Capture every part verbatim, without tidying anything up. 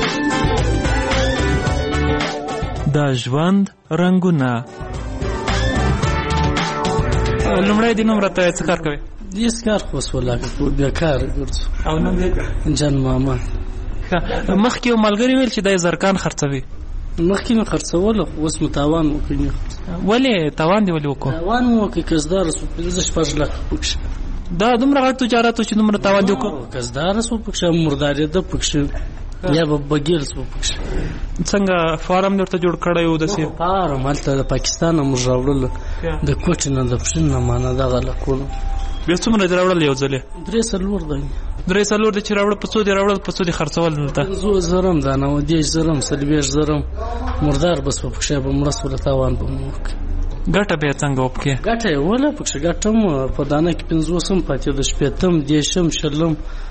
د ژوند رنګونه. لومړی دې نوم راته څه کار کوې؟ هېڅ کار خو اوس ولاکه بېکاره ګرځو. او نوم دې؟ جان محمد. مخکې یو ملګري ویل چې دا زرکان خرڅوي. مخکې مې خرڅولو اوس مو تاوان وکړي. ولې تاوان دې ولې وکړو؟ تاوان مو وکړي قصداره سو پنځه شپږ لکه پکښې. دا دومره غټ تجارت و چې دومره تاوان دې وکړو؟ قصداره سو پکښې، مردارېده پکښې، یا به بګیل سو پکښې. څنګه فارم دې ورته جوړ کړی و؟ داسې فارم هلته د پاکستان نه موږ راوړلو، د کوټې نه د پښین نه مانه دغه لکونو. بیا څومره دې راوړل یو ځلې؟ درې څلور دی. درې څلور دې چې راوړل، په څو دې راوړل، په څو دې خرڅول دلته؟ پنځوس زرم دا نو دېرش زرم څلوېښت زرم مردار بس په پښې به مړه سوله تاوان به مو وکړي. ګټه به یې څنګه وکړې؟ ګټه یې وله پکښې ګټه م په دانه کې پنځوسم پاتېده، شپېتم، دېرشم، شلم،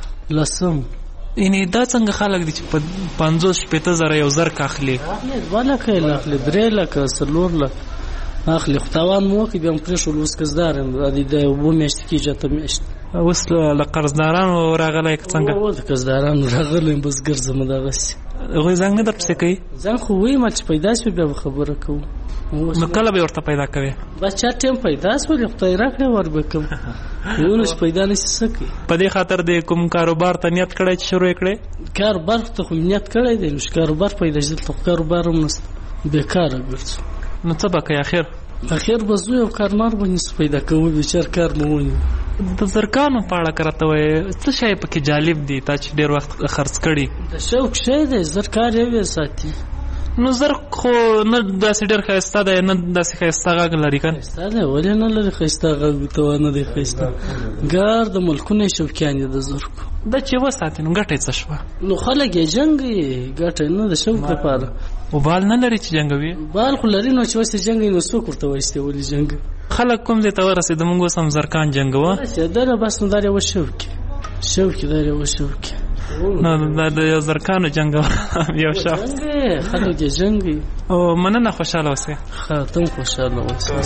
لسم. یعنې دا څنګه خلک دي چې په پنځوس شپېته زره یو زر که اخلي؟ اخلي دوه لکه یې اخلي، درې لکه، څلور لکه اخلي. خو تاوان مو وکړي بیا مو پرېښول. اوس قرضدار یم، د اووه میاشتې کېږي، اته میاشتې. اوس له قرضدارانو راغلی که څنګه؟ هو د قرضدارانو راغلی یم، بس ګرځم دغسې. هغوی زنګ نه در پسې کوي؟ زنګ خو ویم چې پیدا شوي بیا به خبره کوو. نو کله به ورته پیدا کوې؟ بس چا ټیم پیدا شولې خدای راکړی ور به کوم. یونه چې پیدا نه شي څه کوي. په دې خاطر د کوم کاروبار ته نیت کړی چې شروع یې کړې؟ کاروبار ته خو نیت کړی دی، نو چې کاروبار پیدا شي دلته خو کاروبار هم نشته، بېکاره ګرځو. نو څه به کوې اخر؟ اخر به زو یو کارمار به نشو پیدا کوو، بېچاره کار مو ونیو. د زرکانو په اړه که راته وایې څه شی پکې جالب دی تا چې ډېر وخت خرڅ کړي؟ د شوق شی دی، زر کار یې وې ساتي. نو زر خو نه داسې ډېر ښایسته دی، نه داسې ښایسته غږ لري که نه؟ ښایسته دی، ولې نه لري ښایسته غږ؟ ته نه دی ښایسته. ګار د ملکونه یې شوقیان دي د زرکو. دا چې وساتې نو ګټه یې څه شوه؟ نو خلک یې جنګوي، ګټه نه د شوق لپاره. و بال نه لري چې جنګوي؟ بال خو لري، نو چې وسې جنګوي نو څوک ورته وایستې ولې جنګوي؟ خلک کوم ځای ته ورسېده موږ اوس هم زرکان جنګوه؟ رسېدله بس نو دا یې وشوکي شوکي دا یې وشوکي. نو دا د زرکانو جنګوه یو شخص خلک یې جنګوي. او مننه، خوشحاله اوسې. ښه ته هم خوشحاله اوسې.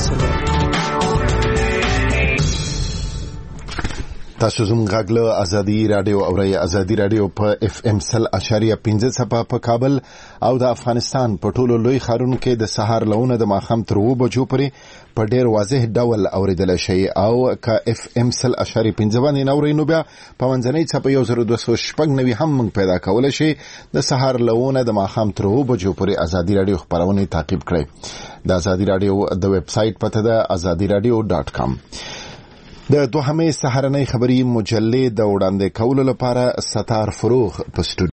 تاسو زموږ غږ له ازادي راډیو اورئ. ازادي راډیو په اف ام سل اشاریه پنځه څپه په کابل او د افغانستان په ټولو لوی ښارونو کې د سهار لهونه د ماښام تر اووه بجو پورې په ډېر واضح ډول اورېدلی شئ. او که اف ام سل اشاریه پنځه باندې نه اورئ نو بیا په منځنۍ څپه یو زر دوه سوه شپږ نوي هم موږ پیدا کولی شئ. د سهار لهونه د ماښام تر اووه بجو پورې ازادي راډیو خپرونې تعقیب کړئ. د ازادي راډیو د ویب سایټ پته ده ازادي راډیو ډاټ کام. د دوهمې سهارنۍ خبري مجلې د وړاندې کولو لپاره ستار فروغ په